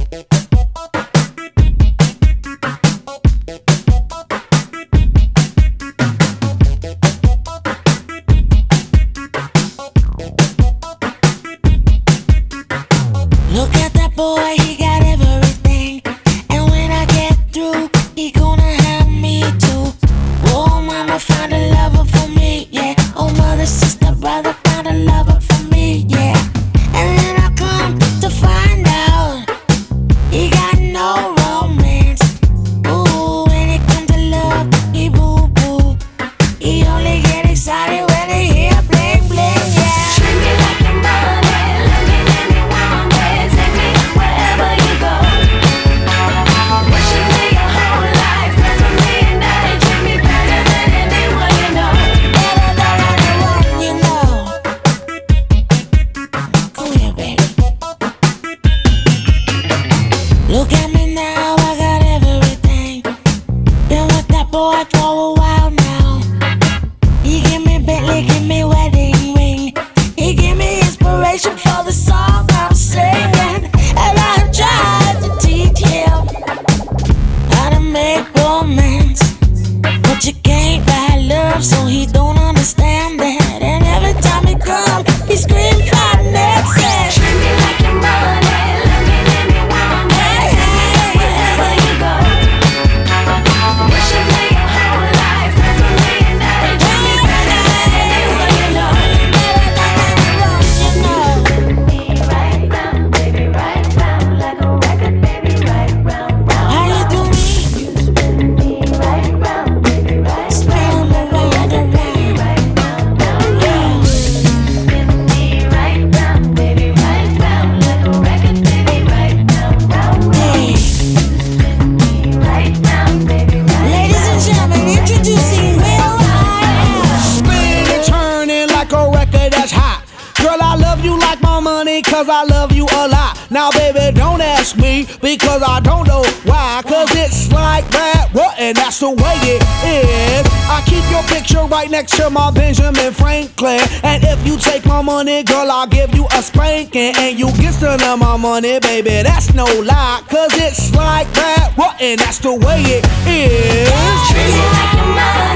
Look at that boy, he got everything. And when I get through, he gonna have me too. Oh, mama found a lover for me, yeah. Oh, mother, sister, brother found a lover for me, yeah. And then I come to find out he got no romance. Ooh, when it comes to love, he boo-boo. He only get excited when he hear bling bling, yeah. Treat me like your money, let me want it. Take me wherever you go. Wishing me your whole life, 'cause for me and daddy treat me better than anyone you know. Better than anyone you know. Come here, baby. Look at me now, I got everything. Been with that boy for a while now. He give me Bentley, give me wedding ring. He give me inspiration for the song I'm singing. And I've tried to teach him how to make romance, but you can't buy love, so he don't understand that. And every time he come, he scream finances. Treat me like your money, let me want it. Take me wherever you go. Wishing me your whole life, 'cause for me and daddy treat me better than anyone you know. Right round, baby, right round, like a record, baby, right round, round. How you do me? You spin me right round, baby, right Spin round, me round and round. right round, round. Yeah. Spin me right round, baby, right round, like a record, baby, right round, round, round. Hey. Right round, baby, right. Ladies and gentlemen, introducing Will I Spin and turning like a record that's hot. Girl, I love you like my money, 'cause I love you a lot. Now, baby, don't ask me, because I don't know why. 'Cause it's like that, what? And that's the way it is. I keep your picture right next to my Benjamin Franklin. And if you take my money, girl, I'll give you a spanking. And you get some of my money, baby, that's no lie. 'Cause it's like that, what? And that's the way it is. Treat me like your money.